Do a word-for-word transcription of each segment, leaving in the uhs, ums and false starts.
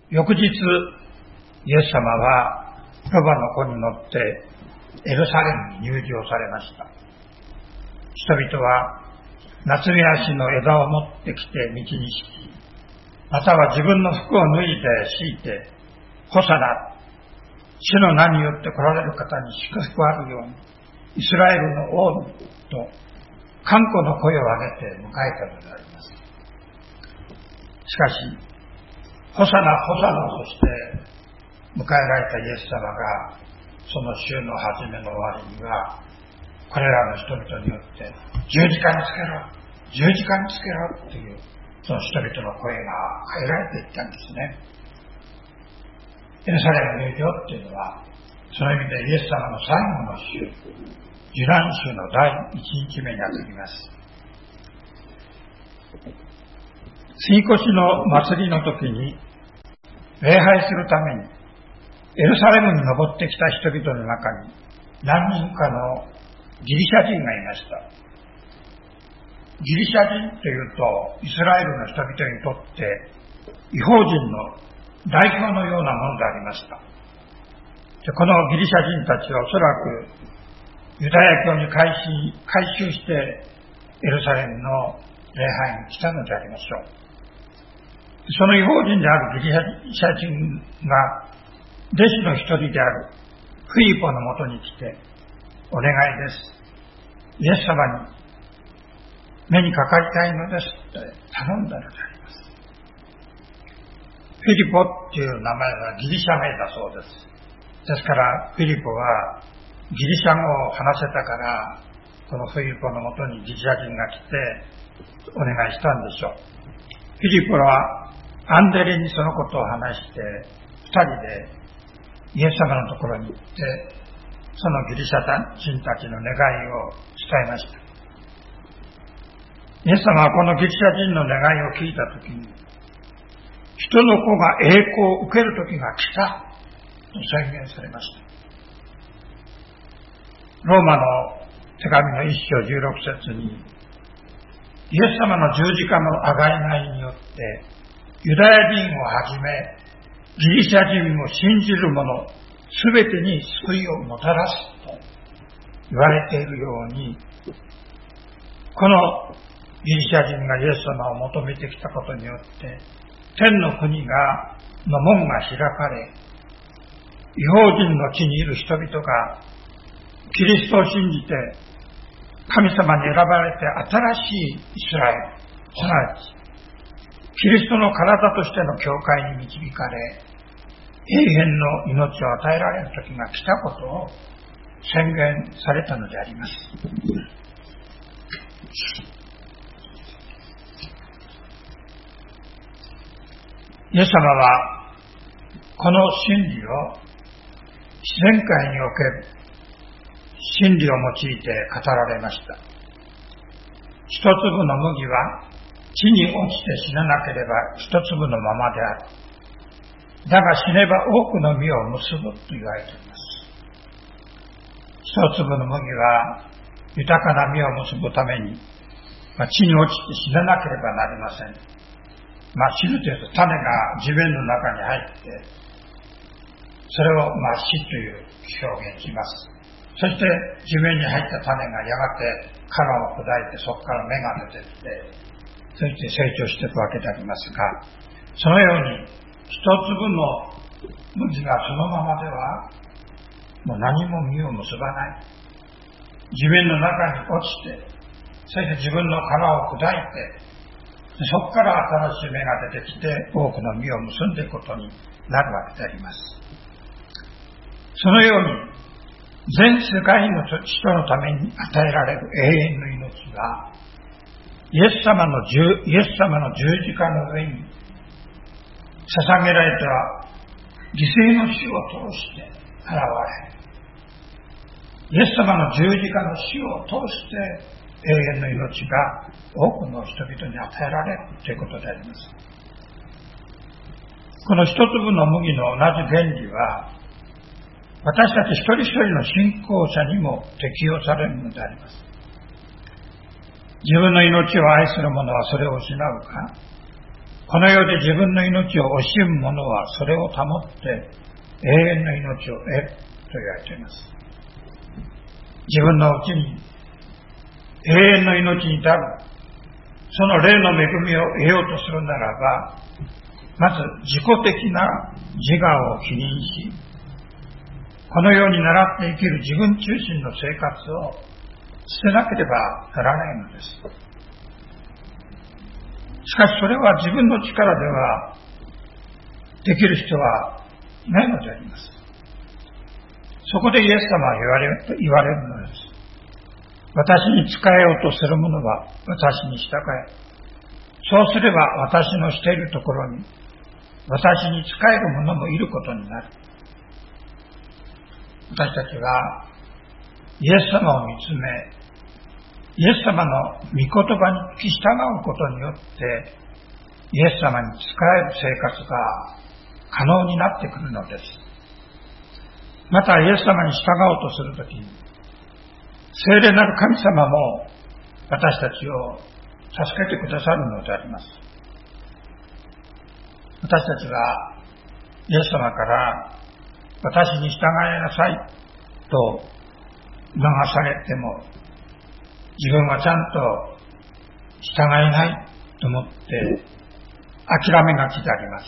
翌日、イエス様はロバの子に乗ってエルサレムに入場されました。人々はナツメヤシの枝を持ってきて道に敷き、または自分の服を脱いで敷いて、ホサナ、主の名によって来られる方に祝福あるように、イスラエルの王と歓呼の声を上げて迎えたのであります。しかし、ホサナ、ホサナとして迎えられたイエス様が、その週の初めの終わりには、これらの人々によって十字架につけろ、十字架につけろという、その人々の声が変えられていったんですね。エルサレム入場っていうのは、その意味でイエス様の最後の週、受難週の第一日目にあたります。杉越の祭りの時に礼拝するためにエルサレムに登ってきた人々の中に何人かのギリシャ人がいました。ギリシャ人というとイスラエルの人々にとって異邦人の代表のようなものでありました。でこのギリシャ人たちはおそらくユダヤ教に改心改宗してエルサレムの礼拝に来たのでありましょう。その異邦人であるギリシャ人が弟子の一人であるフィリポのもとに来て、お願いです。イエス様に目にかかりたいのですと頼んだのであります。フィリポっていう名前はギリシャ名だそうです。ですからフィリポはギリシャ語を話せたから、このフィリポのもとにギリシャ人が来てお願いしたんでしょう。フィリポはアンデレにそのことを話して、二人でイエス様のところに行って、そのギリシャ人たちの願いを伝えました。イエス様はこのギリシャ人の願いを聞いたときに、人の子が栄光を受けるときが来たと宣言されました。ローマの手紙の一章十六節に、イエス様の十字架の贖いがいによって、ユダヤ人をはじめ、ギリシャ人も信じる者、すべてに救いをもたらすと言われているように、このギリシャ人がイエス様を求めてきたことによって、天の国が、の門が開かれ、異邦人の地にいる人々が、キリストを信じて、神様に選ばれて新しいイスラエル、すなわち、キリストの体としての教会に導かれ、永遠の命を与えられる時が来たことを宣言されたのであります。イエス様は、この真理を自然界における真理を用いて語られました。一粒の麦は地に落ちて死ななければ一粒のままである。だが死ねば多くの実を結ぶと言われています。一粒の麦は豊かな実を結ぶために、まあ、地に落ちて死ななければなりません。まあ、死ぬというと種が地面の中に入って、それをまあ死という表現します。そして地面に入った種がやがて殻を砕いてそこから芽が出てきて、そして成長していくわけでありますが、そのように一粒の麦がそのままではもう何も実を結ばない。地面の中に落ちて、そして自分の殻を砕いて、そこから新しい芽が出てきて多くの実を結んでいくことになるわけであります。そのように全世界の人のために与えられる永遠の命がイエス様の十、イエス様の十字架の上に捧げられた犠牲の死を通して現れ、イエス様の十字架の死を通して永遠の命が多くの人々に与えられるということであります。この一粒の麦の同じ原理は私たち一人一人の信仰者にも適用されるのであります。自分の命を愛する者はそれを失うか、 この世で自分の命を惜しむ者はそれを保って永遠の命を得ると言われています。自分のうちに永遠の命に至るその霊の恵みを得ようとするならば、まず自己的な自我を否認し、このように習って生きる自分中心の生活を捨てなければならないのです。しかしそれは自分の力ではできる人はいないのであります。そこでイエス様は言われる、言われるのです。私に仕えようとする者は私に従え。そうすれば私のしているところに私に仕える者もいることになる。私たちはイエス様を見つめ、イエス様の御言葉に聞き従うことによってイエス様に仕える生活が可能になってくるのです。またイエス様に従おうとするときに聖霊なる神様も私たちを助けてくださるのであります。私たちがイエス様から私に従いなさいと促されても、自分はちゃんと従えないと思って諦めがちであります。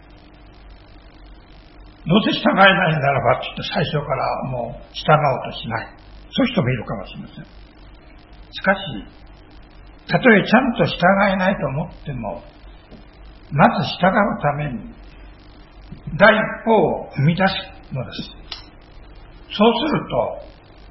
どうせ従えないならばちょっと最初からもう従おうとしない、そういう人もいるかもしれません。しかし、たとえちゃんと従えないと思っても、まず従うために第一歩を踏み出すのです。そうすると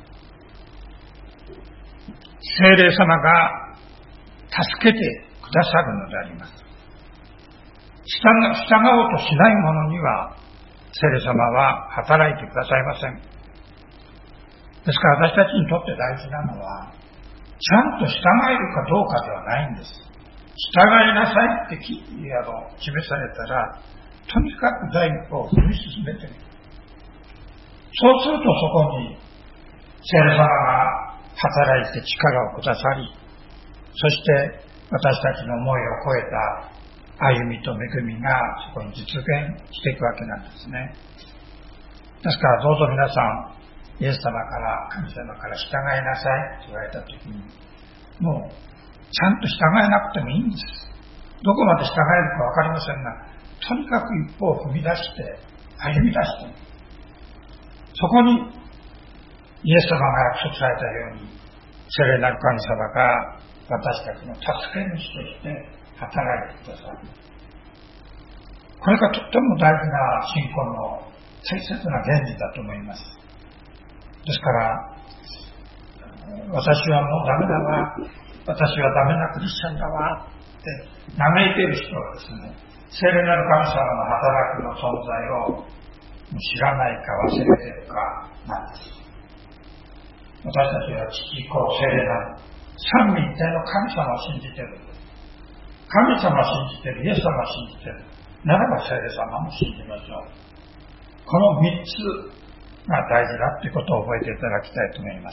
聖霊様が助けてくださるのであります。従おうとしない者には聖霊様は働いてくださいません。ですから私たちにとって大事なのは、ちゃんと従えるかどうかではないんです。従いなさいって決めされたら、とにかく第一歩を踏み進めてみる。そうするとそこに聖霊様が働いて力をくださり、そして私たちの思いを超えた歩みと恵みがそこに実現していくわけなんですね。ですからどうぞ皆さん、イエス様から神様から従いなさいと言われたときに、もうちゃんと従えなくてもいいんです。どこまで従えるかわかりませんが、とにかく一歩を踏み出して歩み出して、そこにイエス様が約束されたように聖霊なる神様が私たちの助け主として働いてくださる。これがとっても大事な信仰の大切な原理だと思います。ですから私はもうダメだわ、私はダメなクリスチャンだわって嘆いている人はですね、聖霊なる神様の働きの存在を知らないか忘れているかなんです。私たちは父子聖霊なる三位一体の神様を信じている。神様を信じている、イエス様を信じているならば聖霊様も信じましょう。この三つが大事だということを覚えていただきたいと思います。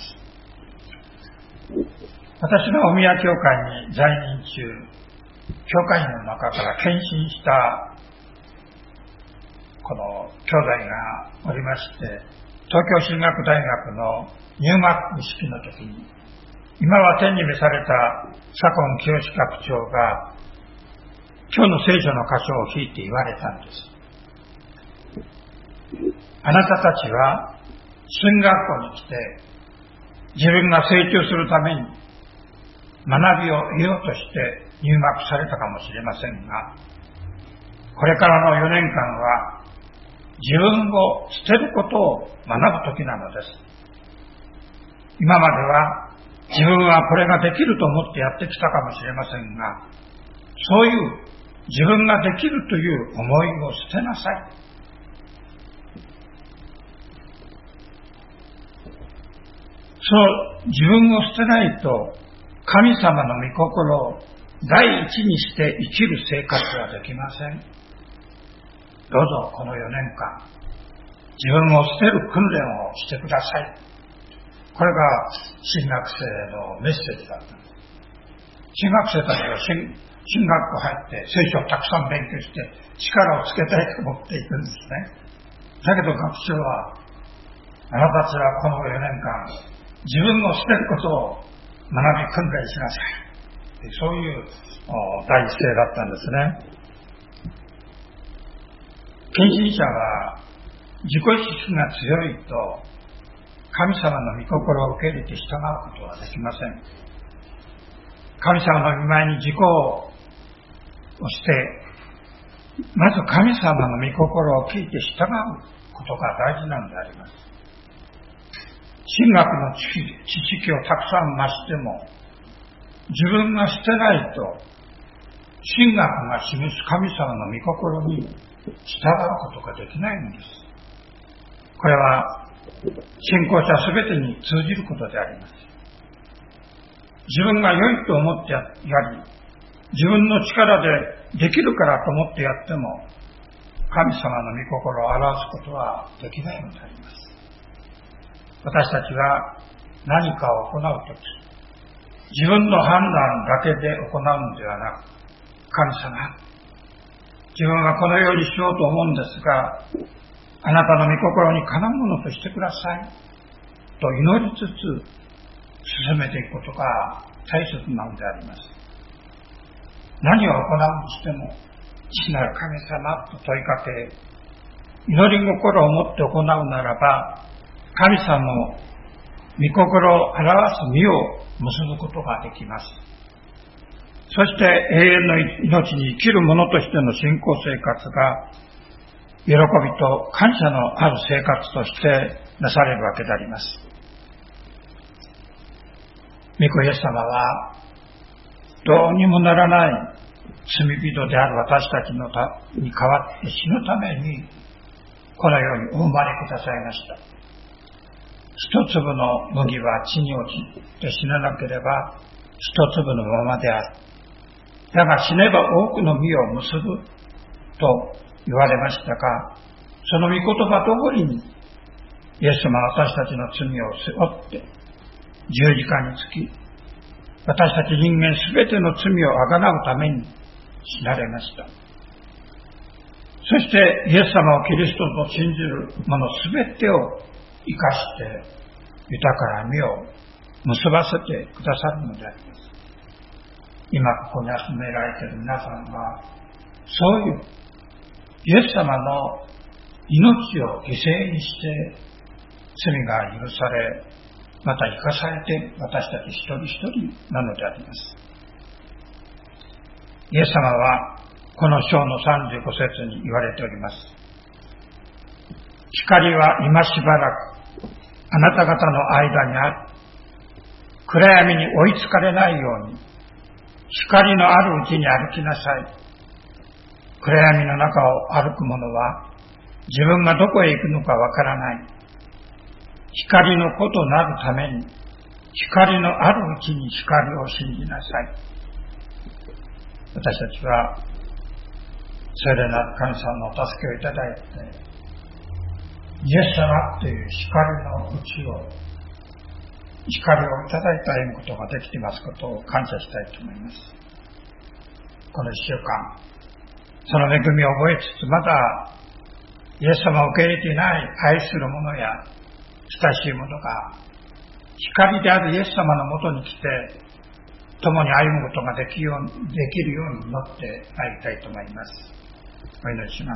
私が大宮教会に在任中、教会員の中から献身したこの兄弟がおりまして、東京進学大学の入学式の時に、今は天に召された左近清学長が今日の聖書の箇所を引いて言われたんです。あなたたちは進学校に来て自分が成長するために学びを得ようとして入学されたかもしれませんが、これからのよねんかんは自分を捨てることを学ぶ時なのです。今までは自分はこれができると思ってやってきたかもしれませんが、そういう自分ができるという思いを捨てなさい。そう自分を捨てないと神様の御心を第一にして生きる生活はできません。どうぞこのよねんかん自分を捨てる訓練をしてください。これが新学生のメッセージだったんです。新学生たちは進学校入って聖書をたくさん勉強して力をつけたいと思っていくんですね。だけど学長は、あなたたちはこのよねんかん、自分を捨てることを学び訓練しなさい。そういう第一声だったんですね。献身者は自己意識が強いと神様の御心を受け入れて従うことはできません。神様の御前に自己をして、まず神様の御心を聞いて従うことが大事なのであります。神学の知識をたくさん増しても、自分が捨てないと、神学が示す神様の御心に従うことができないのです。これは、信仰者すべてに通じることであります。自分が良いと思ってやり、自分の力でできるからと思ってやっても、神様の御心を表すことはできないのであります。私たちが何かを行うとき、自分の判断だけで行うのではなく、神様、自分はこのようにしようと思うんですが、あなたの御心にかなうものとしてくださいと祈りつつ進めていくことが大切なのであります。何を行うにしても、父なる神様と問いかけ、祈り心を持って行うならば、神様の御心を表す実を結ぶことができます。そして永遠の命に生きる者としての信仰生活が喜びと感謝のある生活としてなされるわけであります。御子イエス様はどうにもならない罪人である私たちのたに代わって死ぬためにこのようにお生まれくださいました。一粒の麦は地に落ちて死ななければ一粒のままである。だが死ねば多くの実を結ぶと言われましたが、その御言葉通りにイエス様は私たちの罪を背負って十字架につき、私たち人間すべての罪をあがなうために死なれました。そしてイエス様をキリストと信じる者すべてを生かして豊かな実を結ばせてくださるのであります。今ここに集められている皆さんはそういうイエス様の命を犠牲にして罪が許され、また生かされて私たち一人一人なのであります。イエス様はこの章のさんじゅうご節に言われております。光は今しばらくあなた方の間にある。暗闇に追いつかれないように光のあるうちに歩きなさい。暗闇の中を歩く者は自分がどこへ行くのかわからない。光の子となるために光のあるうちに光を信じなさい。私たちは聖霊なる神様のお助けをいただいて、イエス様という光のうちを光をいただいて歩むことができていますことを感謝したいと思います。この一週間、その恵みを覚えつつ、まだイエス様を受け入れていない愛する者や親しい者が光であるイエス様のもとに来て共に歩むことができるように、できるように祈ってまいりたいと思います。お祈りします。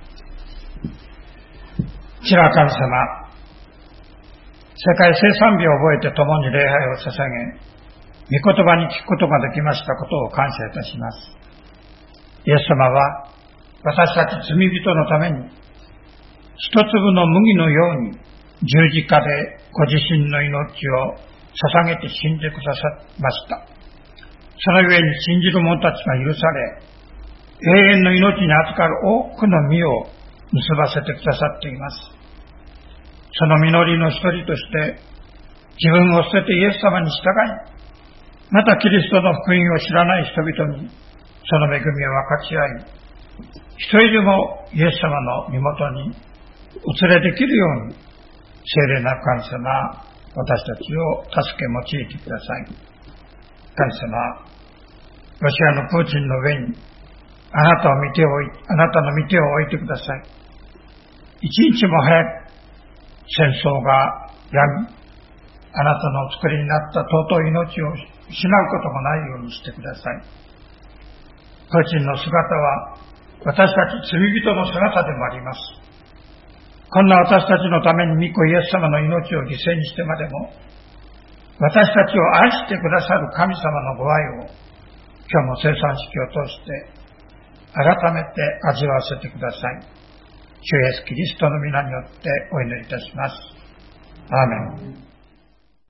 父なる神様、世界生産日を覚えて共に礼拝を捧げ、御言葉に聞くことができましたことを感謝いたします。イエス様は私たち罪人のために一粒の麦のように十字架でご自身の命を捧げて死んでくださいました。その上に信じる者たちが許され、永遠の命に預かる多くの実を結ばせてくださっています。その実りの一人として自分を捨ててイエス様に従い、またキリストの福音を知らない人々にその恵みを分かち合い、一人でもイエス様の身元にお連れできるように、聖霊なる神様、私たちを助け用いてください。神様、 ロシアのプーチンの上にあなたを見ておいあなたの見てを置いてください。一日も早く戦争がやみ、あなたのお作りになった尊い命を失うこともないようにしてください。プーチンの姿は私たち罪人の姿でもあります。こんな私たちのために御子イエス様の命を犠牲にしてまでも、私たちを愛してくださる神様のご愛を、今日も生産式を通して改めて味わわせてください。主イエスキリストの皆によってお祈りいたします。アーメン。